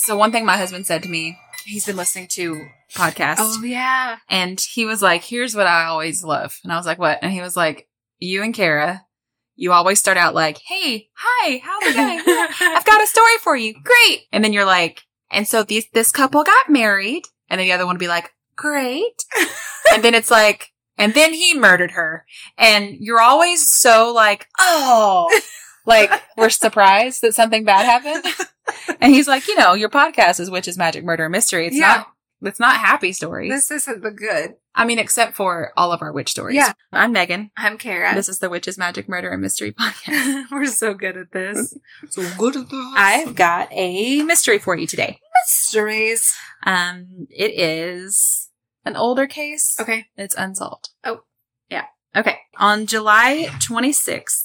So one thing my husband said to me, he's been listening to podcasts. Oh, yeah. And he was like, here's what I always love. And I was like, what? And he was like, you and Kara, you always start out like, hey, hi, how's it going? I've got a story for you. Great. And then you're like, and so this couple got married. And then the other one would be like, great. And then it's like, and then he murdered her. And you're always so like, oh, like we're surprised that something bad happened. And he's like, your podcast is Witches, Magic, Murder, and Mystery. It's not happy stories. This isn't the good. I mean, except for all of our witch stories. Yeah. I'm Megan. I'm Kara. This is the Witches, Magic, Murder, and Mystery podcast. We're so good at this. So good at this. I've got a mystery for you today. Mysteries. It is an older case. Okay. It's unsolved. Oh. Yeah. Okay. On July 26th,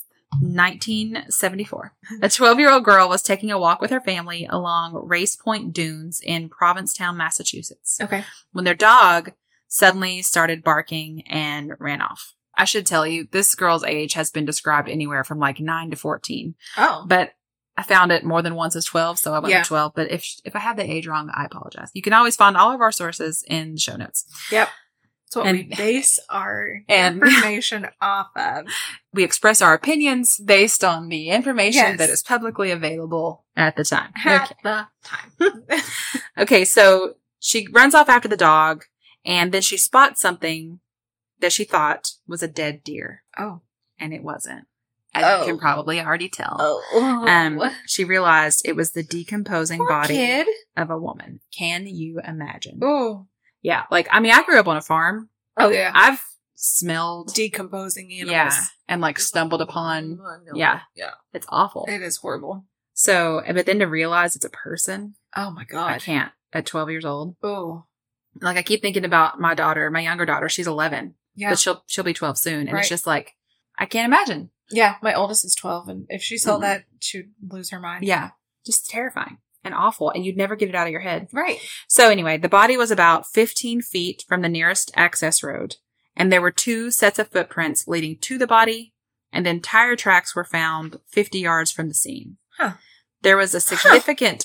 1974, a 12-year-old girl was taking a walk with her family along Race Point Dunes in Provincetown, Massachusetts. Okay. When their dog suddenly started barking and ran off. I should tell you, this girl's age has been described anywhere from like 9 to 14. Oh. But I found it more than once as 12, so I went with 12. But if I have the age wrong, I apologize. You can always find all of our sources in the show notes. Yep. That's what we base our and information off of. We express our opinions based on the information Yes. that is publicly available at the time. At the time. Okay, so she runs off after the dog, and then she spots something that she thought was a dead deer. Oh. And it wasn't. As you can probably already tell. Oh. She realized it was the decomposing Poor body kid. of a woman. Can you imagine? Oh. Yeah. Like, I mean, I grew up on a farm. Oh, yeah. I've smelled Decomposing animals. Yeah. And like stumbled upon. Yeah. Yeah. It's awful. It is horrible. So, but then to realize it's a person. Oh, my God. I can't at 12 years old. Oh. Like, I keep thinking about my daughter, my younger daughter. She's 11. Yeah. But she'll be 12 soon. And Right. it's just like, I can't imagine. Yeah. My oldest is 12. And if she saw that, she'd lose her mind. Yeah. Just terrifying and awful. And you'd never get it out of your head. Right. So anyway, the body was about 15 feet from the nearest access road. And there were 2 sets of footprints leading to the body. And then tire tracks were found 50 yards from the scene. Huh. There was a significant,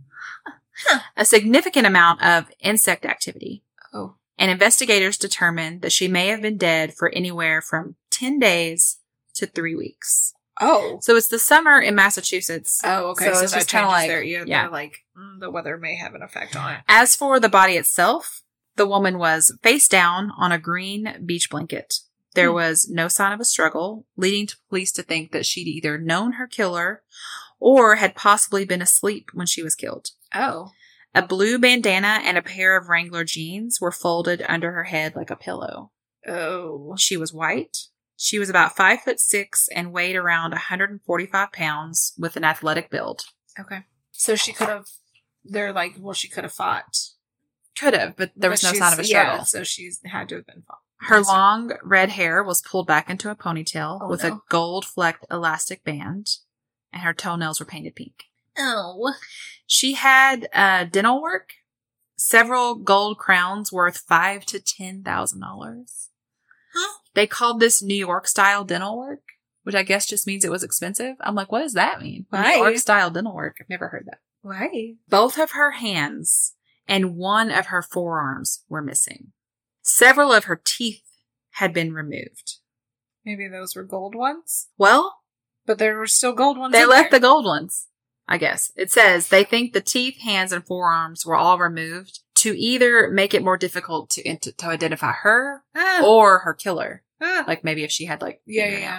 a significant amount of insect activity. Oh. And investigators determined that she may have been dead for anywhere from 10 days to 3 weeks. Oh. So it's the summer in Massachusetts. Oh, okay. So it's that just kind of changes like, their, yeah. they're like, the weather may have an effect on it. As for the body itself, the woman was face down on a green beach blanket. There was no sign of a struggle, leading to police to think that she'd either known her killer or had possibly been asleep when she was killed. Oh. A blue bandana and a pair of Wrangler jeans were folded under her head like a pillow. Oh. She was white. She was about 5'6" and weighed around 145 pounds with an athletic build. Okay. So she could have, they're like, well, she could have fought. Could have, but there was no sign of a struggle. Yeah, so she's had to have been fought. Her long red hair was pulled back into a ponytail with a gold flecked elastic band, and her toenails were painted pink. Oh. She had dental work, several gold crowns worth $5,000 to $10,000. Huh? They called this New York style dental work, which I guess just means it was expensive. I'm like, what does that mean? Why? New York style dental work. I've never heard that. Why? Both of her hands and one of her forearms were missing. Several of her teeth had been removed. Maybe those were gold ones? Well, but there were still gold ones. They left the gold ones, I guess. It says they think the teeth, hands, and forearms were all removed to either make it more difficult to identify her or her killer. Like maybe if she had like... Yeah.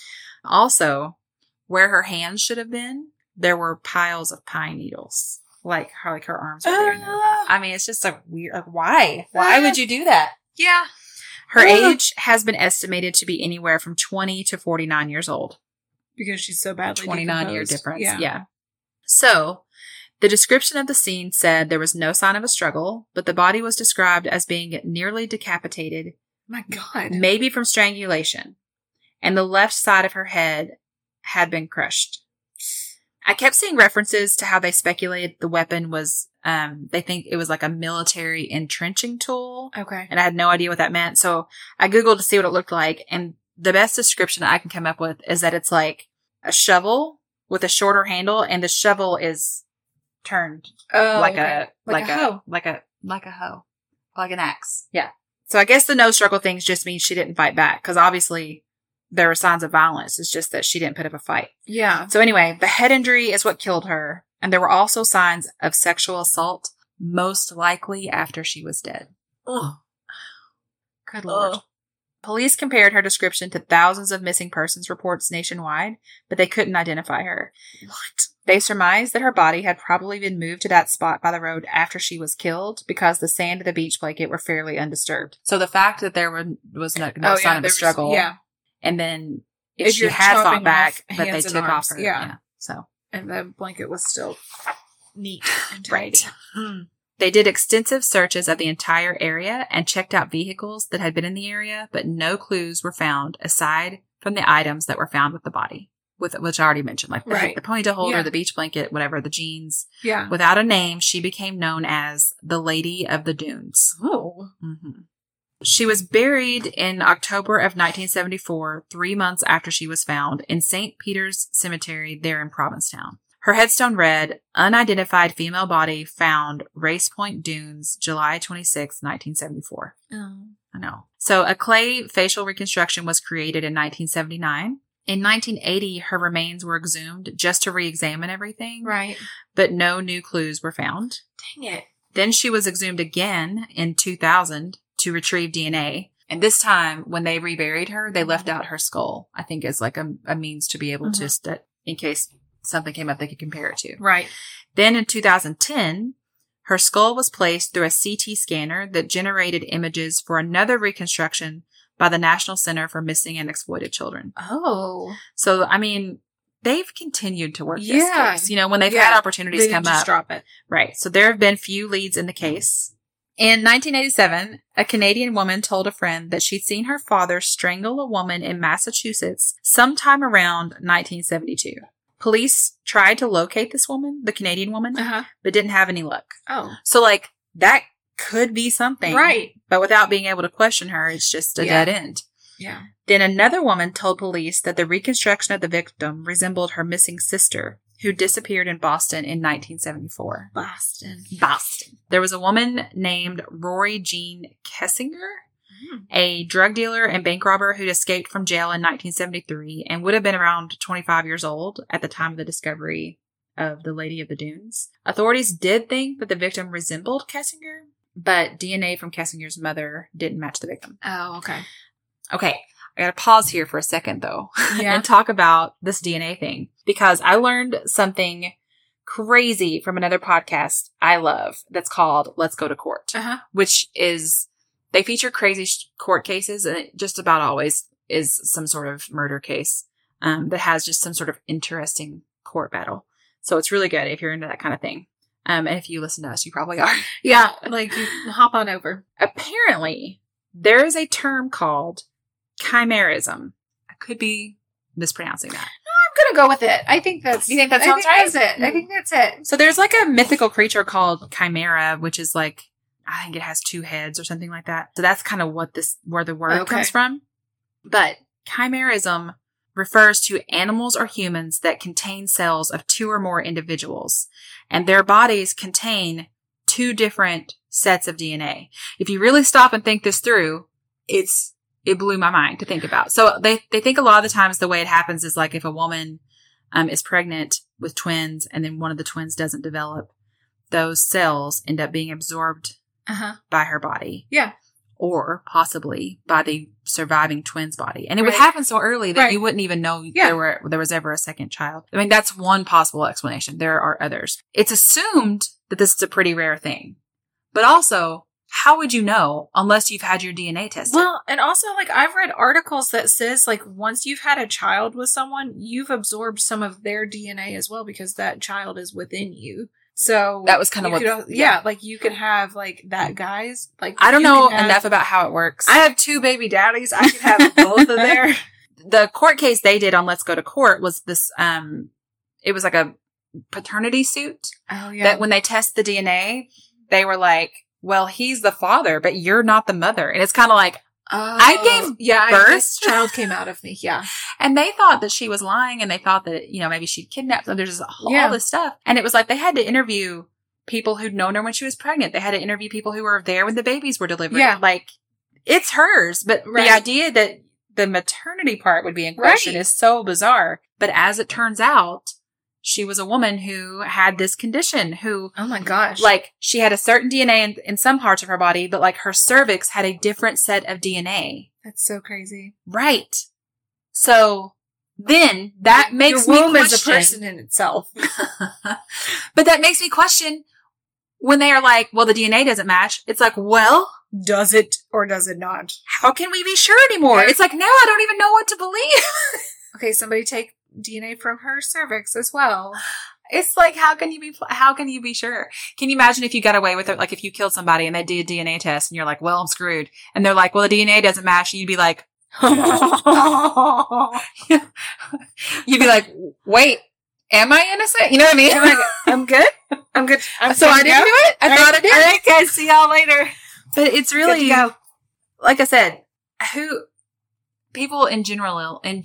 Also, where her hands should have been, there were piles of pine needles. Like her arms were there. I mean, it's just like weird. Like, why? Why would you do that? Yeah. Her age has been estimated to be anywhere from 20 to 49 years old. Because she's so badly 29-year difference. Yeah. So, the description of the scene said there was no sign of a struggle, but the body was described as being nearly decapitated. My God. Maybe from strangulation. And the left side of her head had been crushed. I kept seeing references to how they speculated the weapon was, they think it was like a military entrenching tool. Okay. And I had no idea what that meant. So I Googled to see what it looked like. And the best description I can come up with is that it's like a shovel with a shorter handle, and the shovel is turned Oh, like okay. a hoe. like a hoe, like an axe. Yeah. So I guess the no struggle things just means she didn't fight back, because obviously there were signs of violence. It's just that she didn't put up a fight. Yeah. So anyway, the head injury is what killed her, and there were also signs of sexual assault, most likely after she was dead. Ugh. Good Lord. Ugh. Police compared her description to thousands of missing persons reports nationwide, but they couldn't identify her. What? They surmised that her body had probably been moved to that spot by the road after she was killed, because the sand of the beach blanket were fairly undisturbed. So the fact that there was no sign of a struggle. Yeah. And then if she you're had fought chopping back, off but they hands and took off arms, her. yeah. So. And the blanket was still neat and tidy. Right. They did extensive searches of the entire area and checked out vehicles that had been in the area, but no clues were found aside from the items that were found with the body, which I already mentioned, like the ponytail holder, the beach blanket, whatever, the jeans. Yeah. Without a name, she became known as the Lady of the Dunes. Oh. Mm-hmm. She was buried in October of 1974, 3 months after she was found, in St. Peter's Cemetery there in Provincetown. Her headstone read, "Unidentified female body found, Race Point Dunes, July 26, 1974. Oh. I know. So a clay facial reconstruction was created in 1979. In 1980, her remains were exhumed just to re-examine everything. Right. But no new clues were found. Dang it. Then she was exhumed again in 2000 to retrieve DNA. And this time, when they reburied her, they left out her skull, I think, as like a means to be able to, in case something came up they could compare it to. Right. Then in 2010, her skull was placed through a CT scanner that generated images for another reconstruction by the National Center for Missing and Exploited Children. Oh. So, I mean, they've continued to work this case. You know, when they've had opportunities they come just up. drop it. Right. So there have been few leads in the case. In 1987, a Canadian woman told a friend that she'd seen her father strangle a woman in Massachusetts sometime around 1972. Police tried to locate this woman, the Canadian woman, but didn't have any luck. Oh. So, like, that could be something. Right. But without being able to question her, it's just a dead end. Yeah. Then another woman told police that the reconstruction of the victim resembled her missing sister, who disappeared in Boston in 1974. Boston. There was a woman named Rory Jean Kessinger, a drug dealer and bank robber who'd escaped from jail in 1973 and would have been around 25 years old at the time of the discovery of the Lady of the Dunes. Authorities did think that the victim resembled Kessinger, but DNA from Kessinger's mother didn't match the victim. Oh, okay. Okay. I gotta pause here for a second, though, Yeah. and talk about this DNA thing, because I learned something crazy from another podcast I love that's called Let's Go to Court, which is, they feature crazy court cases, and it just about always is some sort of murder case that has just some sort of interesting court battle. So it's really good if you're into that kind of thing. And if you listen to us, you probably are. Yeah, like you hop on over. Apparently, there is a term called chimerism. I could be mispronouncing that. I'm gonna go with it. I think that's. You think that sounds right? That's it. I think that's it. So there's like a mythical creature called chimera, which is like, I think it has 2 heads or something like that. So that's kind of where the word comes from. But chimerism refers to animals or humans that contain cells of 2 or more individuals, and their bodies contain 2 different sets of DNA. If you really stop and think this through, it blew my mind to think about. So they think a lot of the times the way it happens is like if a woman is pregnant with twins and then one of the twins doesn't develop, those cells end up being absorbed by her body. Yeah. Or possibly by the surviving twin's body. And it would happen so early that you wouldn't even know there was ever a second child. I mean, that's one possible explanation. There are others. It's assumed that this is a pretty rare thing. But also, how would you know unless you've had your DNA tested? Well, and also, like, I've read articles that says, like, once you've had a child with someone, you've absorbed some of their DNA as well because that child is within you. So that was kind of what, like you could have like that guy's like. I don't know enough about how it works. I have 2 baby daddies. I could have both of their. The court case they did on Let's Go to Court was this. It was like a paternity suit. Oh yeah. That when they test the DNA, they were like, "Well, he's the father, but you're not the mother," and it's kind of like, I gave birth. This child came out of me. Yeah. And they thought that she was lying, and they thought that, maybe she'd kidnapped them. There's all this stuff. And it was like they had to interview people who'd known her when she was pregnant. They had to interview people who were there when the babies were delivered. Yeah. Like, it's hers. But the idea that the maternity part would be in question is so bizarre. But as it turns out, she was a woman who had this condition who... Oh my gosh. Like, she had a certain DNA in some parts of her body, but like her cervix had a different set of DNA. That's so crazy. Right. So then that makes me question... Your womb is a person in itself. But that makes me question when they are like, well, the DNA doesn't match. It's like, well... Does it or does it not? How can we be sure anymore? It's like, now I don't even know what to believe. Okay, somebody take DNA from her cervix as well. It's like, how can you be sure? Can you imagine if you got away with it? Like if you killed somebody and they did a DNA test and you're like, well, I'm screwed. And they're like, well, the DNA doesn't match. And you'd be like, wait, am I innocent? You know what I mean? I'm good. I'm good. So I didn't do it? I thought I did. All right, guys. See y'all later. But it's really, like I said, people in general, they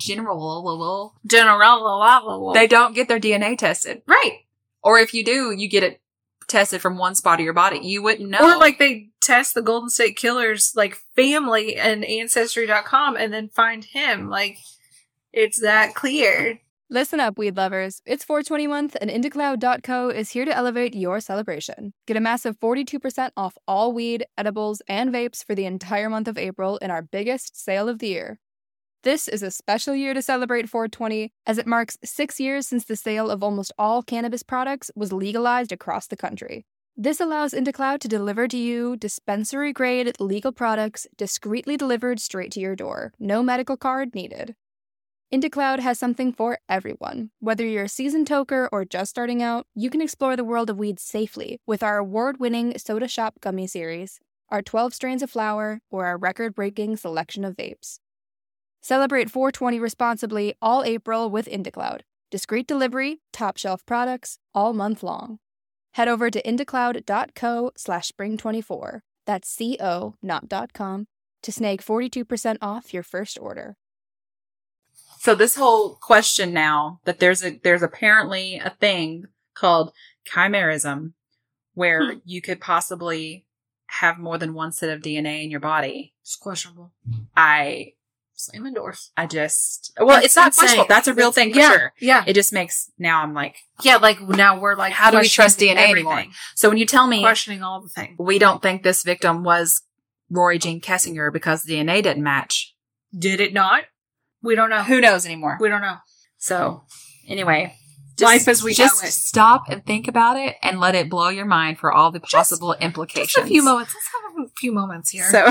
don't get their DNA tested. Right. Or if you do, you get it tested from one spot of your body. You wouldn't know. Or like they test the Golden State Killer's like family and Ancestry.com and then find him. Like, it's that clear. Listen up, weed lovers. It's 420 month, and IndieCloud.co is here to elevate your celebration. Get a massive 42% off all weed, edibles, and vapes for the entire month of April in our biggest sale of the year. This is a special year to celebrate 420, as it marks 6 years since the sale of almost all cannabis products was legalized across the country. This allows IndieCloud to deliver to you dispensary-grade legal products discreetly delivered straight to your door. No medical card needed. IndieCloud has something for everyone. Whether you're a seasoned toker or just starting out, you can explore the world of weed safely with our award-winning Soda Shop Gummy Series, our 12 strains of flower, or our record-breaking selection of vapes. Celebrate 420 responsibly all April with IndieCloud. Discreet delivery, top-shelf products, all month long. Head over to indiecloud.co/spring24, that's CO, not .com, to snag 42% off your first order. So this whole question now that there's apparently a thing called chimerism where you could possibly have more than one set of DNA in your body. It's questionable. Slam endorse. It's not questionable. That's a real thing for sure. Yeah. It just makes, now I'm like. Yeah, like now we're like, how do we trust DNA anymore? So when you tell me. Questioning all the things. We don't think this victim was Rory Jean Kessinger because the DNA didn't match. Did it not? We don't know. Who knows anymore? We don't know. So, anyway. Life as we know it. Just stop and think about it and let it blow your mind for all the possible implications. Just a few moments. Let's have a few moments here. So,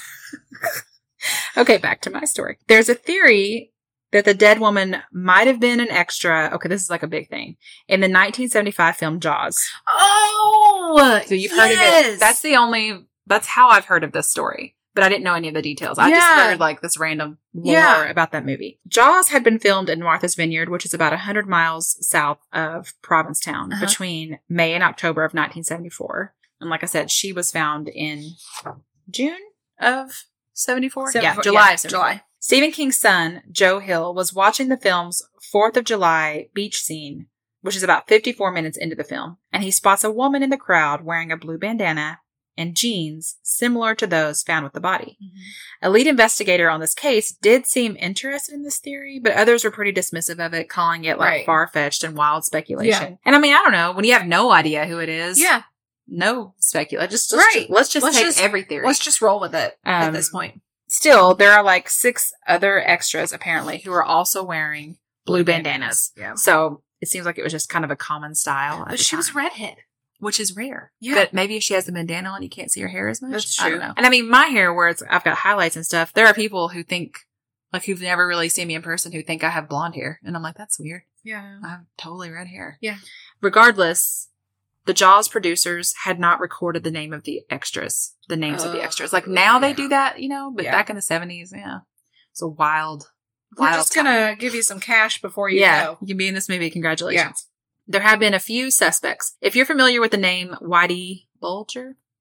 okay, back to my story. There's a theory that the dead woman might have been an extra. Okay, this is like a big thing. In the 1975 film Jaws. Oh! So you've heard of it. That's how I've heard of this story. But I didn't know any of the details. I just heard like this random lore about that movie. Jaws had been filmed in Martha's Vineyard, which is about 100 miles south of Provincetown, between May and October of 1974. And like I said, she was found in June of 74? July of 74. July. Stephen King's son, Joe Hill, was watching the film's 4th of July beach scene, which is about 54 minutes into the film, and he spots a woman in the crowd wearing a blue bandana and jeans similar to those found with the body. Mm-hmm. A lead investigator on this case did seem interested in this theory, but others were pretty dismissive of it, calling it like far-fetched and wild speculation. Yeah. And I mean, I don't know, when you have no idea who it is, no speculation. Let's just take every theory. Let's just roll with it at this point. Still, there are like 6 other extras apparently who are also wearing blue bandanas. Yeah. So it seems like it was just kind of a common style. But she was a redhead. Which is rare. Yeah. But maybe if she has the bandana on, you can't see her hair as much. That's true. I don't know. And I mean, my hair, where I've got highlights and stuff, there are people who think, like, who've never really seen me in person, who think I have blonde hair. And I'm like, that's weird. Yeah. I have totally red hair. Yeah. Regardless, the Jaws producers had not recorded the name of the extras, the names of the extras. Like, now they do that, you know, but back in the 70s, it's a wild We're just going to give you some cash before you go. You can be in this movie. Congratulations. Yeah. There have been a few suspects. If you're familiar with the name Whitey Bulger,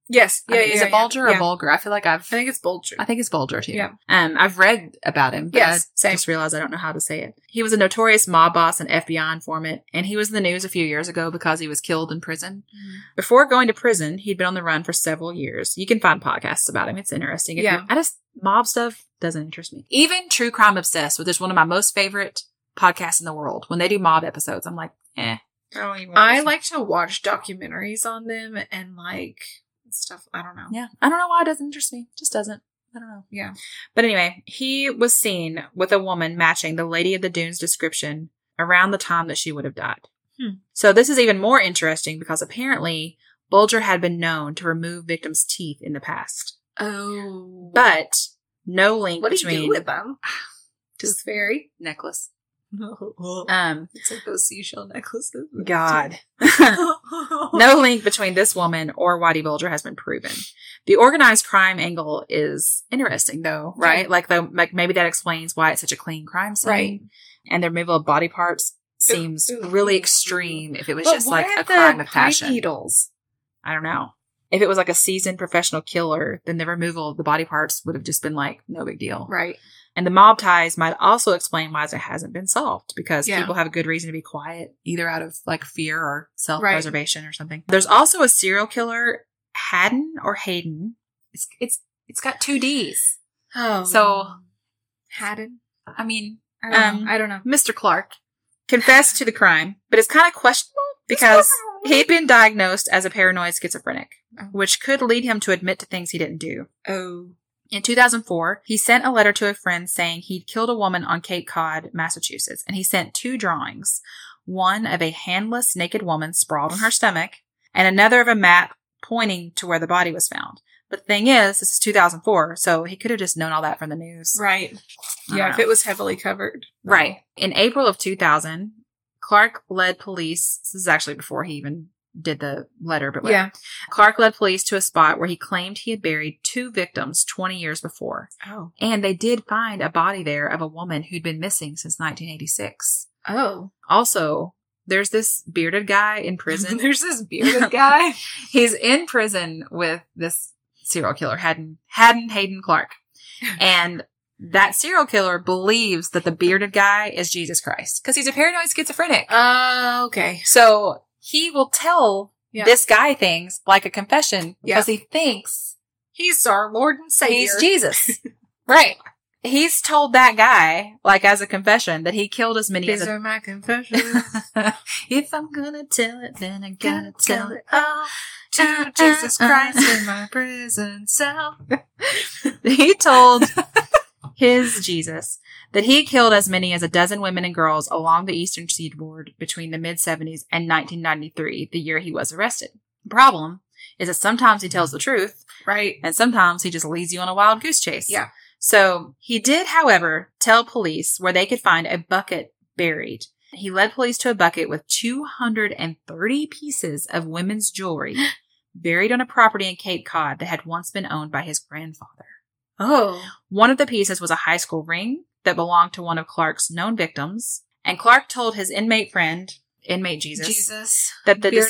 Yes. Yeah, Is it Bulger or Bulger? I feel like I think it's Bulger. I think it's Bulger too. Yeah. I've read about him. But Yes, I same. just realized I don't know how to say it. He was a notorious mob boss and FBI informant, and he was in the news a few years ago because he was killed in prison. Before going to prison, he'd been on the run for several years. You can find podcasts about him. It's interesting. Yeah. Mob stuff doesn't interest me. Even True Crime Obsessed, which is one of my most favorite podcasts in the world. When they do mob episodes, I'm like, I don't even I like to watch documentaries on them and like stuff. I don't know. Yeah. I don't know why it doesn't interest me. It just doesn't. I don't know. Yeah. But anyway, he was seen with a woman matching the Lady of the Dunes description around the time that she would have died. So this is even more interesting because apparently Bulger had been known to remove victims' teeth in the past. Oh. But no link What do between... you do with them? Just fairy? necklace. It's like those seashell necklaces. God. No link between this woman or Whitey Bulger has been proven. The organized crime angle is interesting, though, right? Yeah. Like maybe that explains why it's such a clean crime scene. Right. And the removal of body parts seems really extreme if it was But just why like are a crime the of passion. needles? I don't know. If it was like a seasoned professional killer, then the removal of the body parts would have just been like no big deal. Right. And the mob ties might also explain why it hasn't been solved because Yeah. people have a good reason to be quiet, either out of like fear or self-preservation or something. There's also a serial killer, Haddon or Hayden. It's got 2 D's. Oh. So Haddon? I mean, I don't know. Mr. Clark confessed to the crime, but it's kind of questionable because he'd been diagnosed as a paranoid schizophrenic, which could lead him to admit to things he didn't do. Oh. In 2004, he sent a letter to a friend saying he'd killed a woman on Cape Cod, Massachusetts, and he sent 2 drawings, one of a handless naked woman sprawled on her stomach, and another of a map pointing to where the body was found. But the thing is, this is 2004, so he could have just known all that from the news. Right. I Yeah, don't if know. it was heavily covered. Right. In April of 2000, Clark led police, this is actually before he even did the letter, but Yeah. Clark led police to a spot where he claimed he had buried 2 victims 20 years before. Oh. And they did find a body there of a woman who'd been missing since 1986. Oh. Also, there's this bearded guy in prison. There's this bearded guy. He's in prison with this serial killer, Hayden Clark. And that serial killer believes that the bearded guy is Jesus Christ because he's a paranoid schizophrenic. Okay. So he will tell Yeah. this guy things like a confession because he thinks He's our Lord and Savior. he's Jesus. Right. He's told that guy, like as a confession, that he killed as many These as are my confessions. If I'm gonna tell it, then I gotta tell it all to Jesus Christ in my prison cell. He told his Jesus that he killed as many as 12 women and girls along the eastern seaboard between the mid-70s and 1993, the year he was arrested. The problem is that sometimes he tells the truth, Right. and sometimes he just leads you on a wild goose chase. Yeah. So he did, however, tell police where they could find a bucket buried. He led police to a bucket with 230 pieces of women's jewelry buried on a property in Cape Cod that had once been owned by his grandfather. Oh. One of the pieces was a high school ring that belonged to one of Clark's known victims. And Clark told his inmate friend, inmate Jesus, that the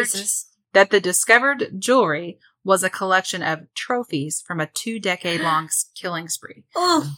discovered jewelry was a collection of trophies from a 2-decade-long killing spree. Oh.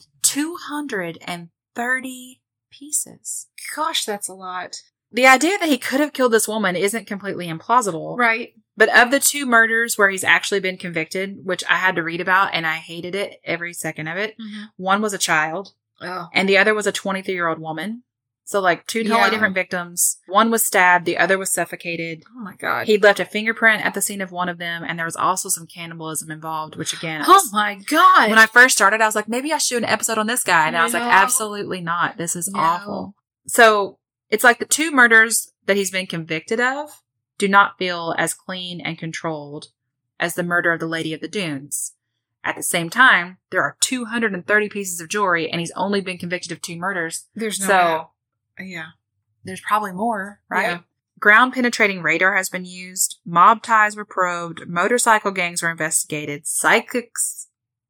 230 pieces. Gosh, that's a lot. The idea that he could have killed this woman isn't completely implausible. Right. But of the 2 murders where he's actually been convicted, which I had to read about and I hated it, every second of it, one was a child Oh. and the other was a 23-year-old woman. So like 2 totally different victims. One was stabbed. The other was suffocated. Oh my God. He'd left a fingerprint at the scene of one of them. And there was also some cannibalism involved, which again, Oh my God. when I first started, I was like, maybe I should do an episode on this guy. And I was like, No. absolutely not. This is No. awful. So it's like the 2 murders that he's been convicted of do not feel as clean and controlled as the murder of the Lady of the Dunes. At the same time, there are 230 pieces of jewelry and he's only been convicted of 2 murders. There's no So doubt. Yeah. there's probably more, right? Yeah. Ground penetrating radar has been used. Mob ties were probed. Motorcycle gangs were investigated. Psychics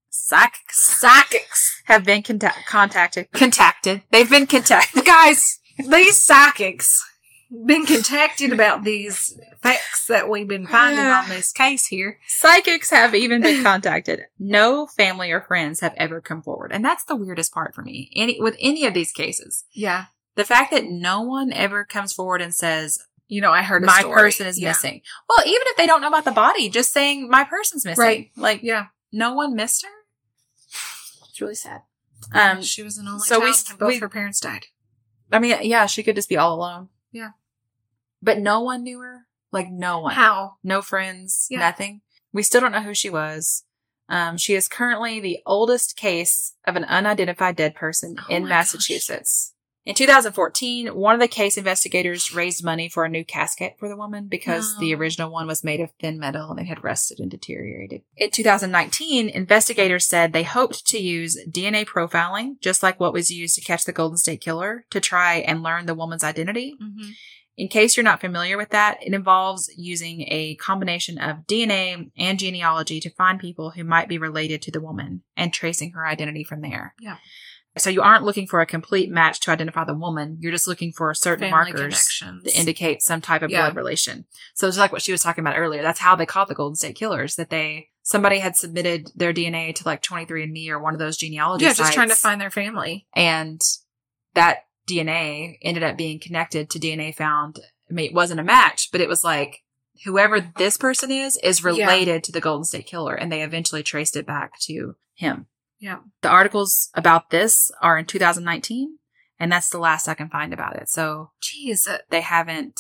have been contacted. They've been contacted. Guys, these psychics. been contacted about these facts that we've been finding on this case here. Psychics have even been contacted. No family or friends have ever come forward. And that's the weirdest part for me. With any of these cases. Yeah. The fact that no one ever comes forward and says, I heard a my story. person is missing. Well, even if they don't know about the body, just saying my person's missing. Right. Like, Yeah. no one missed her. It's really sad. She was an only so child and both her parents died. I mean, yeah, she could just be all alone. Yeah. But no one knew her. Like, no one. How? No friends. Yeah. Nothing. We still don't know who she was. She is currently the oldest case of an unidentified dead person in Massachusetts. In 2014, one of the case investigators raised money for a new casket for the woman because the original one was made of thin metal and it had rusted and deteriorated. In 2019, investigators said they hoped to use DNA profiling, just like what was used to catch the Golden State Killer, to try and learn the woman's identity. Mm-hmm. In case you're not familiar with that, it involves using a combination of DNA and genealogy to find people who might be related to the woman and tracing her identity from there. Yeah. So you aren't looking for a complete match to identify the woman. You're just looking for certain Family markers connections. that indicate some type of blood relation. So it's like what she was talking about earlier. That's how they caught the Golden State Killers, that somebody had submitted their DNA to like 23andMe or one of those genealogy sites. Yeah, just trying to find their family. And that DNA ended up being connected to DNA found. I mean, it wasn't a match, but it was like whoever this person is related to the Golden State Killer. And they eventually traced it back to him. Yeah. The articles about this are in 2019, and that's the last I can find about it. So, they haven't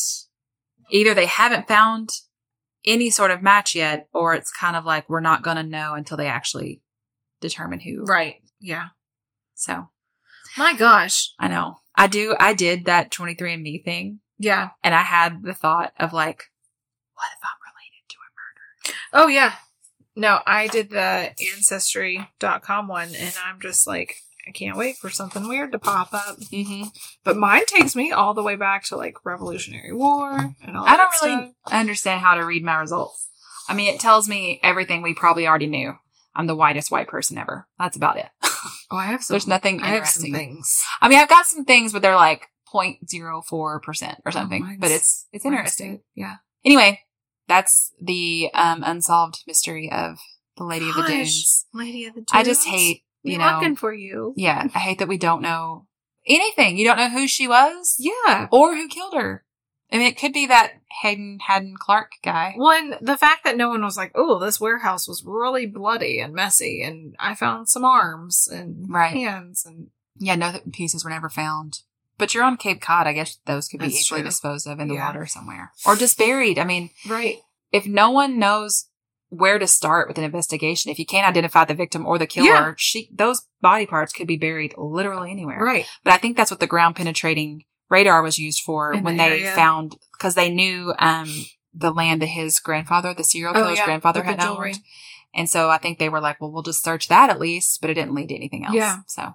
found any sort of match yet, or it's kind of like we're not going to know until they actually determine who. Right. Yeah. So, my gosh. I know. I did that 23andMe thing. Yeah. And I had the thought of like, what if I'm related to a murder? Oh, yeah. No, I did the Ancestry.com one, and I'm just like, I can't wait for something weird to pop up. Mm-hmm. But mine takes me all the way back to like Revolutionary War and all I that don't really understand how to read my results. I mean, it tells me everything we probably already knew. I'm the whitest white person ever. That's about it. Oh, I have some. There's nothing interesting. I have some things. I mean, I've got some things, but they're like 0.04% or something. But it's interesting. Yeah. Anyway. That's the unsolved mystery of the Lady of the Dunes. Lady of the Dunes. I just hate, We're looking for you. Yeah, I hate that we don't know anything. You don't know who she was? Yeah. Or who killed her. I mean, it could be that Haddon Clark guy. Well, the fact that no one was like, oh, this warehouse was really bloody and messy, and I found some arms and hands. And yeah, no pieces were never found. But you're on Cape Cod. I guess those could be easily disposed of in the water somewhere. Or just buried. I mean, if no one knows where to start with an investigation, if you can't identify the victim or the killer, those body parts could be buried literally anywhere. Right. But I think that's what the ground penetrating radar was used for when they found, because they knew the land that his grandfather, the serial killer's grandfather, had owned. And so I think they were like, well, we'll just search that at least, but it didn't lead to anything else. Yeah. So.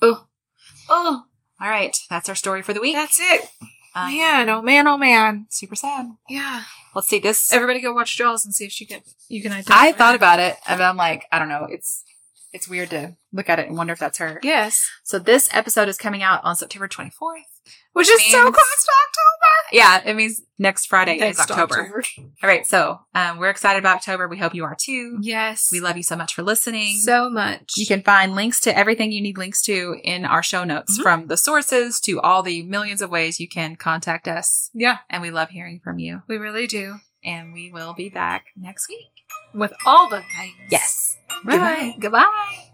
Oh. All right. That's our story for the week. That's it. Man, oh man, oh man. Super sad. Yeah. Let's see this. Everybody go watch Jaws and see if you can identify I thought about it, and I'm like, I don't know. It's weird to look at it and wonder if that's her. Yes. So this episode is coming out on September 24th. Which is so close to October. Yeah, it means next Friday is October. All right, so we're excited about October. We hope you are too. Yes. We love you so much for listening. So much. You can find links to everything you need links to in our show notes, from the sources to all the millions of ways you can contact us. Yeah. And we love hearing from you. We really do. And we will be back next week. With all the things. Yes. Bye. Goodbye.